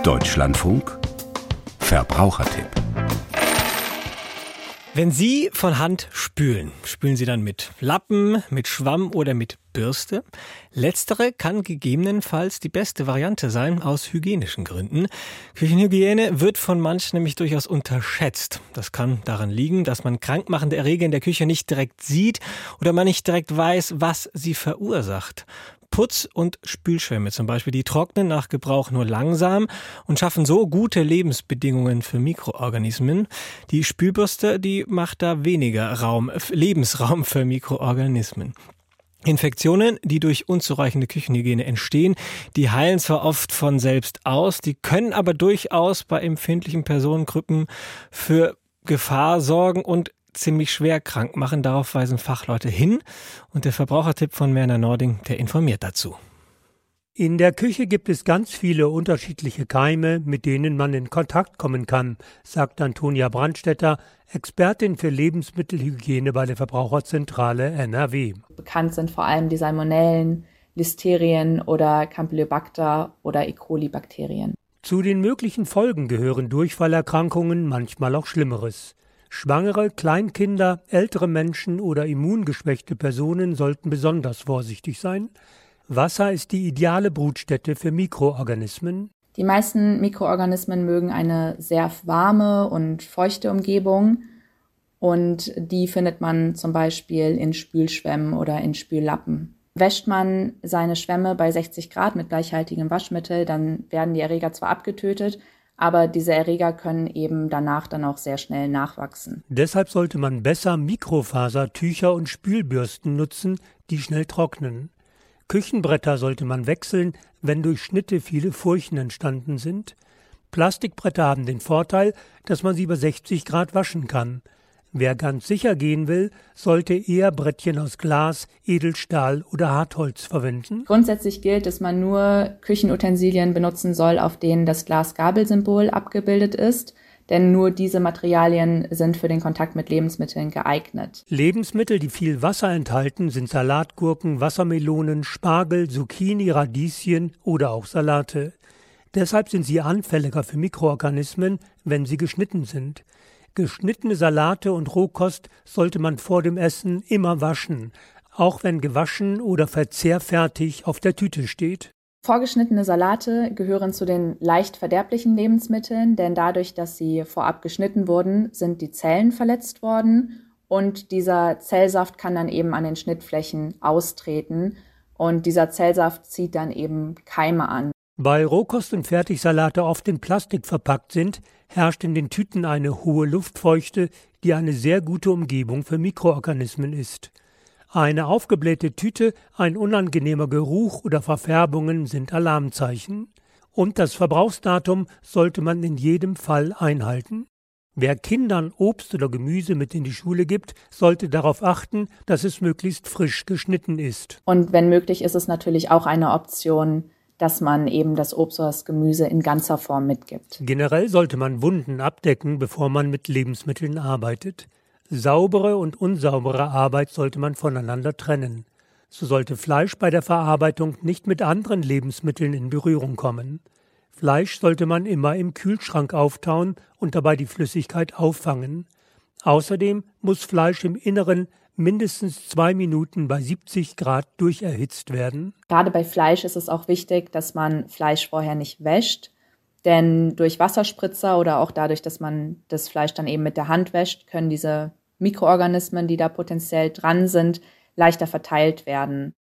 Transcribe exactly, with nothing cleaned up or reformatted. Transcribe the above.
Deutschlandfunk Verbrauchertipp. Wenn Sie von Hand spülen, spülen Sie dann mit Lappen, mit Schwamm oder mit Bürste? Letztere kann gegebenenfalls die beste Variante sein, aus hygienischen Gründen. Küchenhygiene wird von manchen nämlich durchaus unterschätzt. Das kann daran liegen, dass man krankmachende Erreger in der Küche nicht direkt sieht oder man nicht direkt weiß, was sie verursacht. Putz- und Spülschwämme zum Beispiel, die trocknen nach Gebrauch nur langsam und schaffen so gute Lebensbedingungen für Mikroorganismen. Die Spülbürste, die macht da weniger Raum, Lebensraum für Mikroorganismen. Infektionen, die durch unzureichende Küchenhygiene entstehen, die heilen zwar oft von selbst aus, die können aber durchaus bei empfindlichen Personengruppen für Gefahr sorgen und ziemlich schwer krank machen. Darauf weisen Fachleute hin. Und der Verbrauchertipp von Merna Nording, der informiert dazu. In der Küche gibt es ganz viele unterschiedliche Keime, mit denen man in Kontakt kommen kann, sagt Antonia Brandstätter, Expertin für Lebensmittelhygiene bei der Verbraucherzentrale N R W. Bekannt sind vor allem die Salmonellen, Listerien oder Campylobacter oder E. coli-Bakterien. Zu den möglichen Folgen gehören Durchfallerkrankungen, manchmal auch Schlimmeres. Schwangere, Kleinkinder, ältere Menschen oder immungeschwächte Personen sollten besonders vorsichtig sein. Wasser ist die ideale Brutstätte für Mikroorganismen. Die meisten Mikroorganismen mögen eine sehr warme und feuchte Umgebung und die findet man zum Beispiel in Spülschwämmen oder in Spüllappen. Wäscht man seine Schwämme bei sechzig Grad mit gleichhaltigem Waschmittel, dann werden die Erreger zwar abgetötet, aber diese Erreger können eben danach dann auch sehr schnell nachwachsen. Deshalb sollte man besser Mikrofasertücher und Spülbürsten nutzen, die schnell trocknen. Küchenbretter sollte man wechseln, wenn durch Schnitte viele Furchen entstanden sind. Plastikbretter haben den Vorteil, dass man sie bei sechzig Grad waschen kann. Wer ganz sicher gehen will, sollte eher Brettchen aus Glas, Edelstahl oder Hartholz verwenden. Grundsätzlich gilt, dass man nur Küchenutensilien benutzen soll, auf denen das Glas-Gabel-Symbol abgebildet ist. Denn nur diese Materialien sind für den Kontakt mit Lebensmitteln geeignet. Lebensmittel, die viel Wasser enthalten, sind Salatgurken, Wassermelonen, Spargel, Zucchini, Radieschen oder auch Salate. Deshalb sind sie anfälliger für Mikroorganismen, wenn sie geschnitten sind. Geschnittene Salate und Rohkost sollte man vor dem Essen immer waschen, auch wenn gewaschen oder verzehrfertig auf der Tüte steht. Vorgeschnittene Salate gehören zu den leicht verderblichen Lebensmitteln, denn dadurch, dass sie vorab geschnitten wurden, sind die Zellen verletzt worden und dieser Zellsaft kann dann eben an den Schnittflächen austreten und dieser Zellsaft zieht dann eben Keime an. Weil Rohkost und Fertigsalate oft in Plastik verpackt sind, herrscht in den Tüten eine hohe Luftfeuchte, die eine sehr gute Umgebung für Mikroorganismen ist. Eine aufgeblähte Tüte, ein unangenehmer Geruch oder Verfärbungen sind Alarmzeichen. Und das Verbrauchsdatum sollte man in jedem Fall einhalten. Wer Kindern Obst oder Gemüse mit in die Schule gibt, sollte darauf achten, dass es möglichst frisch geschnitten ist. Und wenn möglich, ist es natürlich auch eine Option, dass man eben das Obst oder das Gemüse in ganzer Form mitgibt. Generell sollte man Wunden abdecken, bevor man mit Lebensmitteln arbeitet. Saubere und unsaubere Arbeit sollte man voneinander trennen. So sollte Fleisch bei der Verarbeitung nicht mit anderen Lebensmitteln in Berührung kommen. Fleisch sollte man immer im Kühlschrank auftauen und dabei die Flüssigkeit auffangen. Außerdem muss Fleisch im Inneren mindestens zwei Minuten bei siebzig Grad durcherhitzt werden. Gerade bei Fleisch ist es auch wichtig, dass man Fleisch vorher nicht wäscht, denn durch Wasserspritzer oder auch dadurch, dass man das Fleisch dann eben mit der Hand wäscht, können diese Mikroorganismen, die da potenziell dran sind, leichter verteilt werden.